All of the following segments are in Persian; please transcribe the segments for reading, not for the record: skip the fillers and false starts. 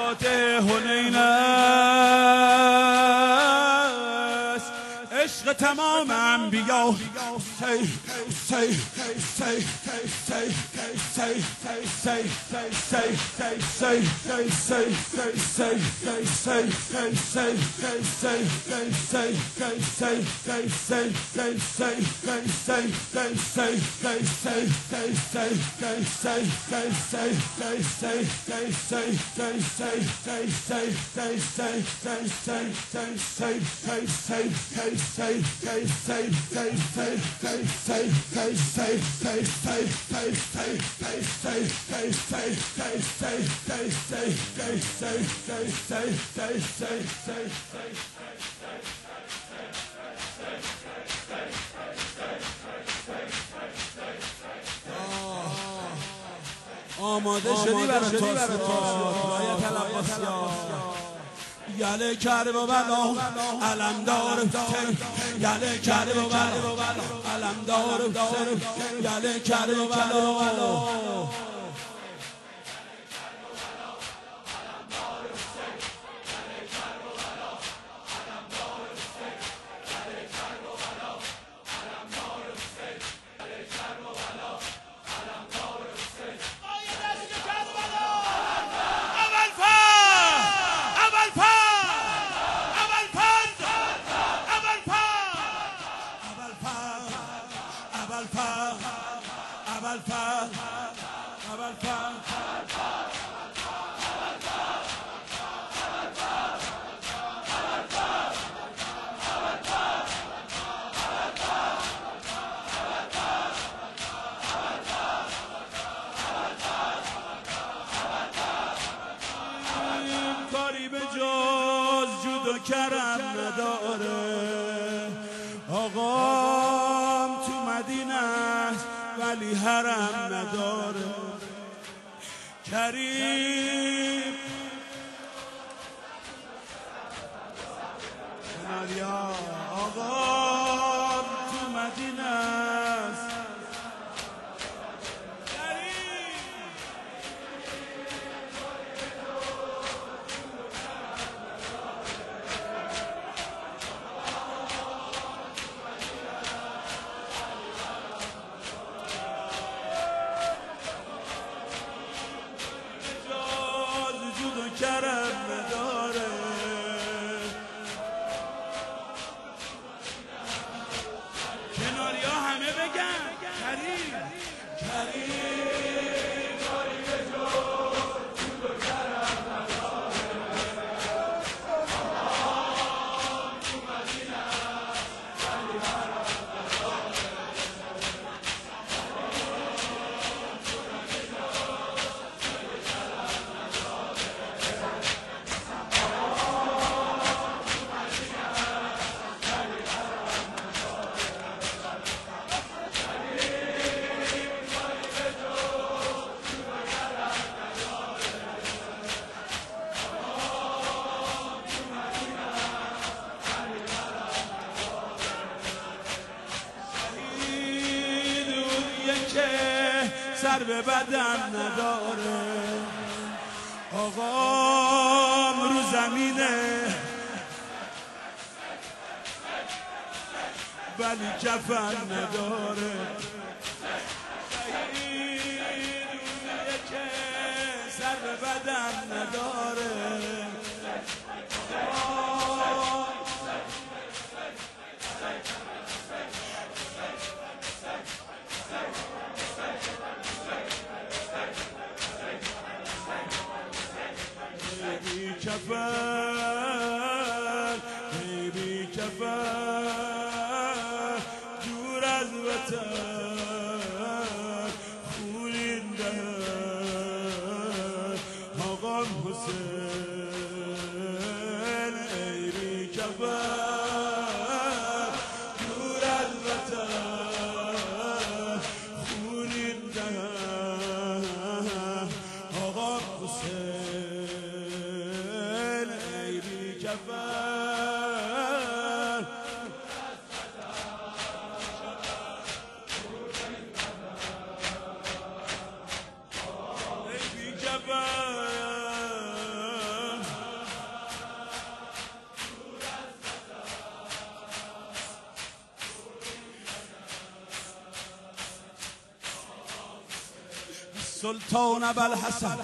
فاتح حنین است، عشق تمام انبیا. آماده شدی برای رایت العباسیان. یله کرده و بلا علمدار حسین، یله کرده و بلا علمدار حسین، یله کرده و بلا. کاری به جز جود و کرم نداره، آقام تو مدینه است ولی حرم نداره. کریم آقام تو مدینه است، کرم نداره. کناری ها همه بگن کریم کریم کاری به جز جود و کرم نداره. تو مدینه ولی حرم نداره. سر به بدن نداره، آقام رو زمینه ولی کفن نداره. که سر به بدن نداره، بی کفن بی کفن دور از وطن خونین دهن آقام حسین. ای بی کفن دور از وطن خونین دهن آقام حسین. سلطان ابوالحسن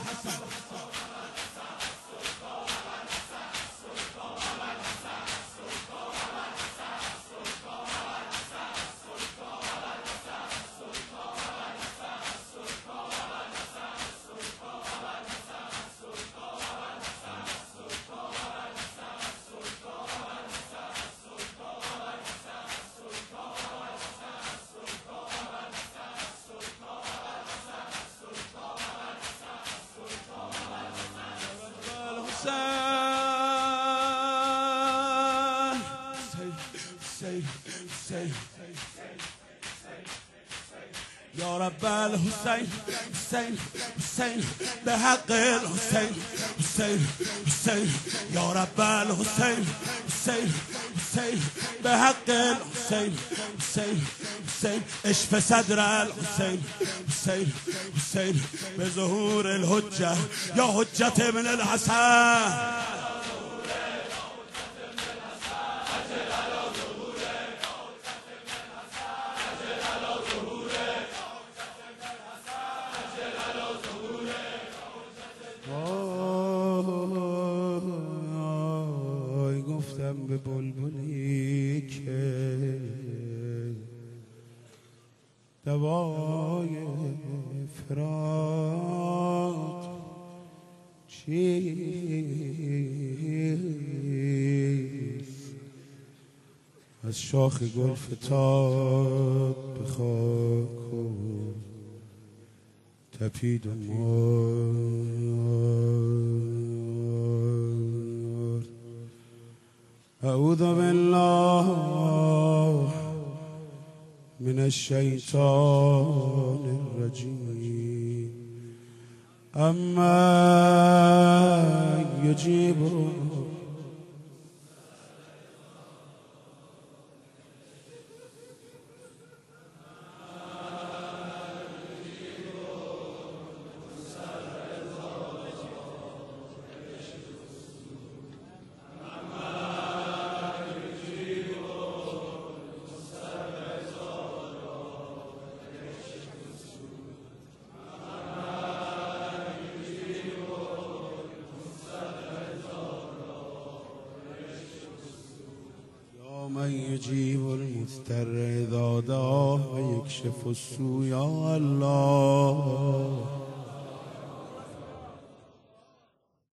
يا رب الحسين حسين حسين بحق الحسين حسين حسين يا رب الحسين حسين حسين بحق الحسين حسين حسين اشف صدر الحسين حسين حسين بظهور الحجة يا حجة من الحسن گفتم به بلبلی که دوای فراق چیست از شاخ گل فتاد به خاک و تپید و مرد اعوذ بالله من الشیطان الرجیم اما یجیب من يجيب المضطر إذا دعاه ويكشف السوء يا الله